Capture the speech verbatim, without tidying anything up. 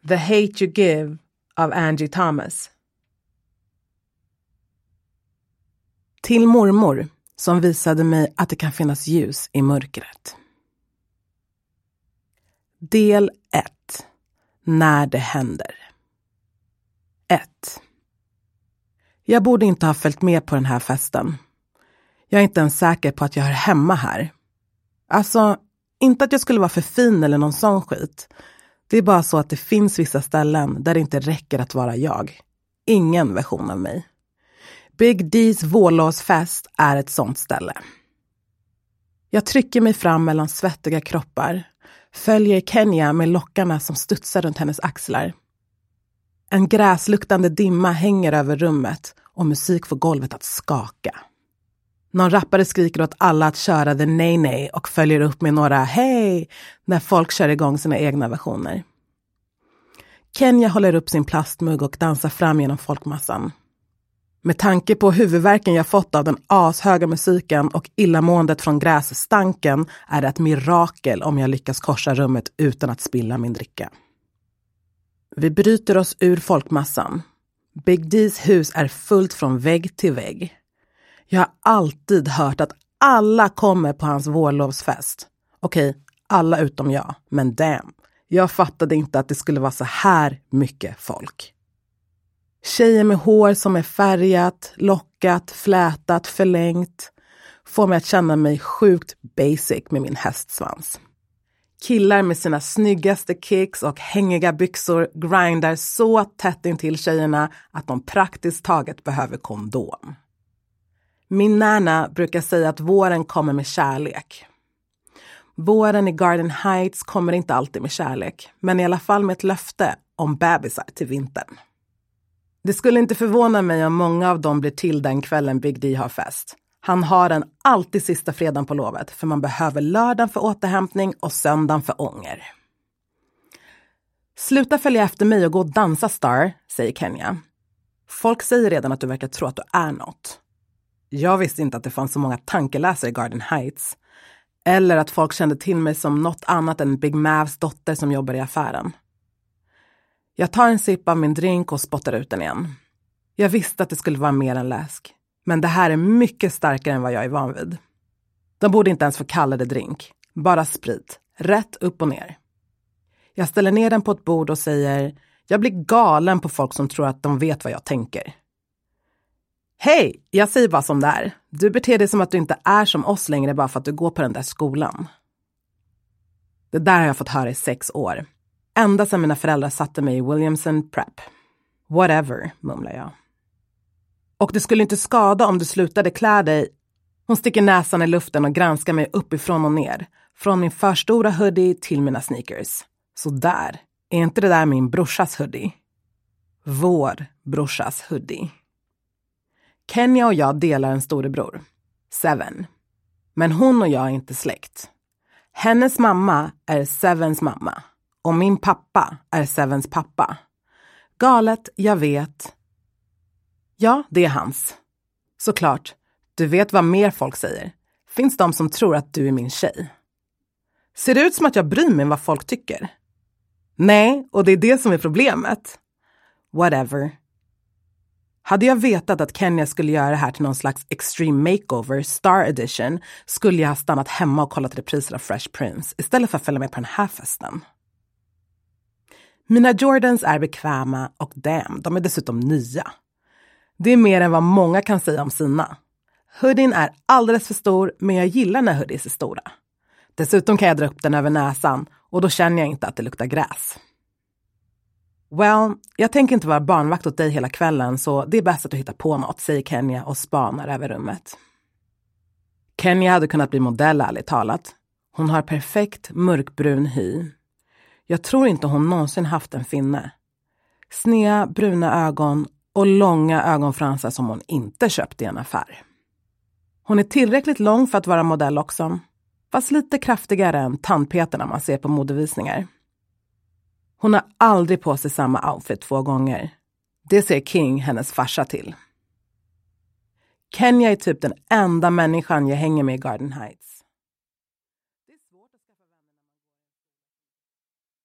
The Hate You Give av Angie Thomas. Till mormor som visade mig att det kan finnas ljus i mörkret. Del ett. När det händer. ett. Jag borde inte ha följt med på den här festen. Jag är inte ens säker på att jag hör hemma här. Alltså, inte att jag skulle vara för fin eller någon sån skit. Det är bara så att det finns vissa ställen där det inte räcker att vara jag. Ingen version av mig. Big D's vårlåsfest är ett sånt ställe. Jag trycker mig fram mellan svettiga kroppar. Följer Kenya med lockarna som studsar runt hennes axlar. En gräsluktande dimma hänger över rummet och musik får golvet att skaka. Någon rappare skriker åt alla att köra The Nay Nay och följer upp med några hej när folk kör igång sina egna versioner. Kenya håller upp sin plastmugg och dansar fram genom folkmassan. Med tanke på huvudvärken jag fått av den ashöga musiken och illamåendet från grässtanken är det ett mirakel om jag lyckas korsa rummet utan att spilla min dricka. Vi bryter oss ur folkmassan. Big D's hus är fullt från vägg till vägg. Jag har alltid hört att alla kommer på hans vårlovsfest. Okej, alla utom jag, men damn. Jag fattade inte att det skulle vara så här mycket folk. Tjejer med hår som är färgat, lockat, flätat, förlängt får mig att känna mig sjukt basic med min hästsvans. Killar med sina snyggaste kicks och hängiga byxor grindar så tätt in till tjejerna att de praktiskt taget behöver kondom. Min närna brukar säga att våren kommer med kärlek. Våren i Garden Heights kommer inte alltid med kärlek, men i alla fall med ett löfte om bebisar till vintern. Det skulle inte förvåna mig om många av dem blir till den kvällen Big D har fest. Han har den alltid sista fredagen på lovet, för man behöver lördagen för återhämtning och söndagen för ånger. Sluta följa efter mig och gå och dansa, Star, säger Kenya. Folk säger redan att du verkar tro att du är något. Jag visste inte att det fanns så många tankeläsare i Garden Heights. Eller att folk kände till mig som något annat än Big Mavs dotter som jobbar i affären. Jag tar en sipp av min drink och spottar ut den igen. Jag visste att det skulle vara mer än läsk. Men det här är mycket starkare än vad jag är van vid. De borde inte ens få kalla det drink. Bara sprit. Rätt upp och ner. Jag ställer ner den på ett bord och säger: jag blir galen på folk som tror att de vet vad jag tänker. Hej, jag säger bara som det är. Du beter dig som att du inte är som oss längre bara för att du går på den där skolan. Det där har jag fått höra i sex år. Ända sedan mina föräldrar satte mig i Williamson Prep. Whatever, mumlar jag. Och det skulle inte skada om du slutade klä dig. Hon sticker näsan i luften och granskar mig uppifrån och ner. Från min förstora hoodie till mina sneakers. Så där, är inte det där min brorsas hoodie? Vår brorsas hoodie. Kenya och jag delar en storebror. Seven. Men hon och jag är inte släkt. Hennes mamma är Sevens mamma. Och min pappa är Sevens pappa. Galet, jag vet. Ja, det är hans. Såklart, du vet vad mer folk säger. Finns de som tror att du är min tjej? Ser det ut som att jag bryr mig om vad folk tycker? Nej, och det är det som är problemet. Whatever. Hade jag vetat att Kenya skulle göra det här till någon slags extreme makeover, Star Edition, skulle jag ha stannat hemma och kollat repriser av Fresh Prince istället för att följa med på den här festen. Mina Jordans är bekväma och damn, de är dessutom nya. Det är mer än vad många kan säga om sina. Hoodien är alldeles för stor, men jag gillar när hoodies är stora. Dessutom kan jag dra upp den över näsan och då känner jag inte att det luktar gräs. Well, jag tänker inte vara barnvakt åt dig hela kvällen, så det är bäst att du hittar på något, säger Kenya och spanar över rummet. Kenya hade kunnat bli modell, ärligt talat. Hon har perfekt mörkbrun hy. Jag tror inte hon någonsin haft en finne. Snea, bruna ögon och långa ögonfransar som hon inte köpt i en affär. Hon är tillräckligt lång för att vara modell också, fast lite kraftigare än tandpeterna man ser på modevisningar. Hon har aldrig på sig samma outfit två gånger. Det ser King, hennes farsa, till. Kenya är typ den enda människan jag hänger med i Garden Heights.